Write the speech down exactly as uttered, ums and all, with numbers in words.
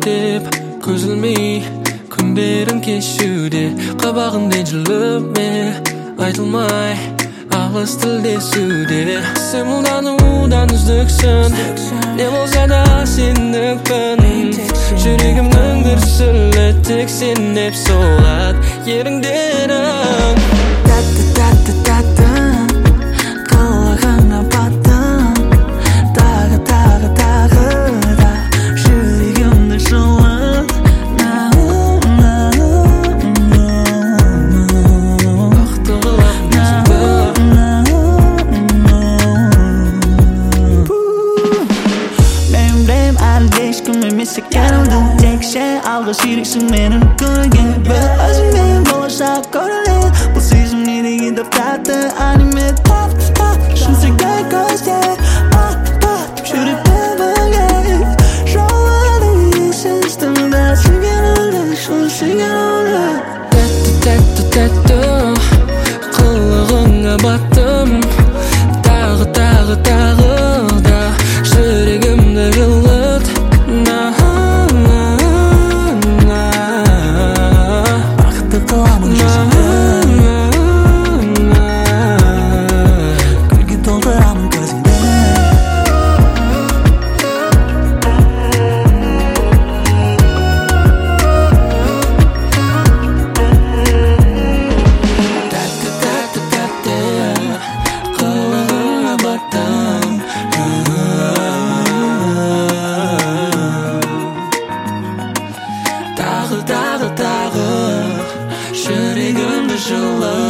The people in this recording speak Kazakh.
деп көз ілмей күндерін кешуде, қабағыңдай жылуме айтылмай алыс тілдесуде. Сен мұлданудан үздіксің, не болса да сендікпін. Жүрегімнің дүрсілі тек сен деп соғады еріндерің. Тәтті тәтті тәттім, қылығыңа баттым. Тағы тағы тағы да жүрегімді жылыт. Бақытты қылам Білем білем әлі ешкім емес екенімді. Тек ше алғаш ерексің менің көрген. Бір өзіңмен болашақ көріледі. Бұл сезім не деген деп тәтті аниме. Пап пап шын сүйген көзде. Пап пап жүректі бөлек. Жолады есіз тыңда сүйген өлі, шын сүйген өлі. Тәтті тәтті тәтті қылығыңа баттым. Тағы тағы тағы да жүрегімді жылыт. Бақытты қыламын жүзіңді, гүлге толтырамын көзіңді. Тәтті тәтті тәтті қылығыңа баттым. Тағы тағы тағы жүрегімді жылы.